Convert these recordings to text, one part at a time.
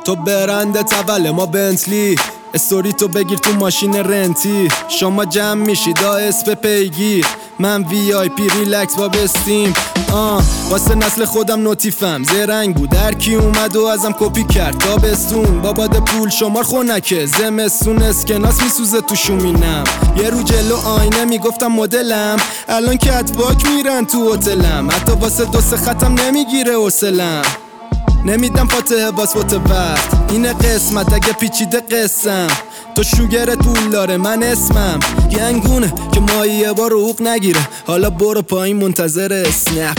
تو برنده تول ما بنتلی، استوری تو بگیر تو ماشین رنتی. شما جمع میشید اسب پیگیر، من وی آی پی ریلکس با بستیم. واسه نسل خودم نوتیفم زرنگ بود، هر کی اومد و ازم کپی کرد. تابستون با باد پول شمار خونکه، زمستون اسکناس میسوزه تو شومینم. یه رو جلو آینه میگفتم مدلم، الان کتباک میرن تو هتلم. حتی واسه دو سه خطم نمیگیره حوصلم، نمیدم فاتحه باز فوت وقت. اینه قسمت اگه پیچیده قسم، تو شوگر طول داره من اسمم گنگونه که مایی یه بار حقوق نگیره. حالا برو پایین منتظر اسنپ.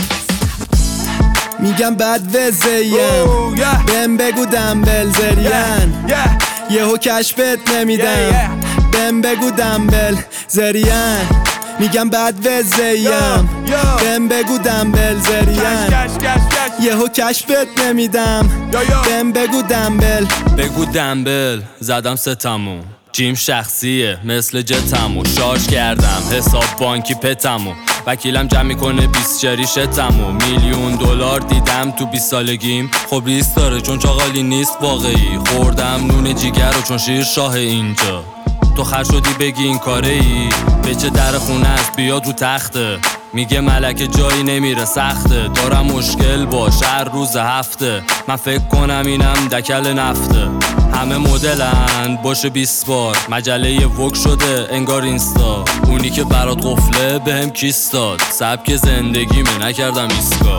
میگم بد وزیم بهم بگو دنبل زرین، یهو کشفت نمیدم بهم بگو دنبل زرین. میگم بد وزیم بهم بگو دنبل زرین، یهو کشفت نمیدم بهم بگو دنبل. بگو دنبل زدم ستمو، جیم شخصیه مثل جتمو. شارژ کردم حساب بانکی پتمو، وکیلم جمع میکنه 20 شریشتمو. $1,000,000 دیدم تو 20 سالگیم، خب ریسک داره چون چاقالی نیست واقعی. خوردم نون جیگر رو چون شیر شاه اینجا. تو خر شدی بگی این کاره ای، بچه در خونه است بیاد رو تخته. میگه ملکه جایی نمیره سخته، دارم مشکل باش هر روز هفته. من فکر کنم اینم دکل نفته. همه مدلن باشه 20 بار، مجله وک شده انگار اینستا. اونی که برات قفله بهم کیس داد، سبک زندگیمه نکردم ایسکا.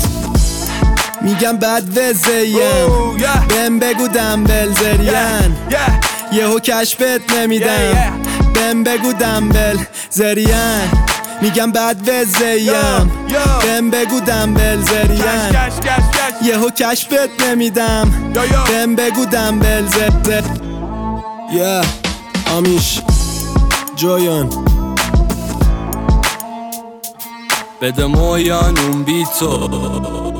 میگم بد وزیم بهم بگو دنبل زرین، یهو کشفت نمیدم بهم بگو دنبل زرین. میگم بد وزیم بهم بگو دنبل زرین، یهو کشفت نمیدم بهم بگو دنبل زرین. آمیش جویان بده مویان اون بی تو.